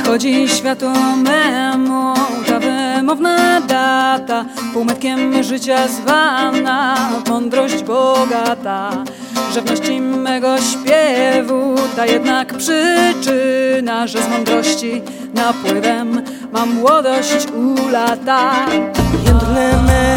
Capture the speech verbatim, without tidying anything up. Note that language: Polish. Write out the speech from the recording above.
Nadchodzi światu memu ta wymowna data, półmetkiem życia zwana mądrość bogata. Rzewności mego śpiewu ta jednak przyczyna, że z mądrości napływem mam młodość u lata. Jędrne me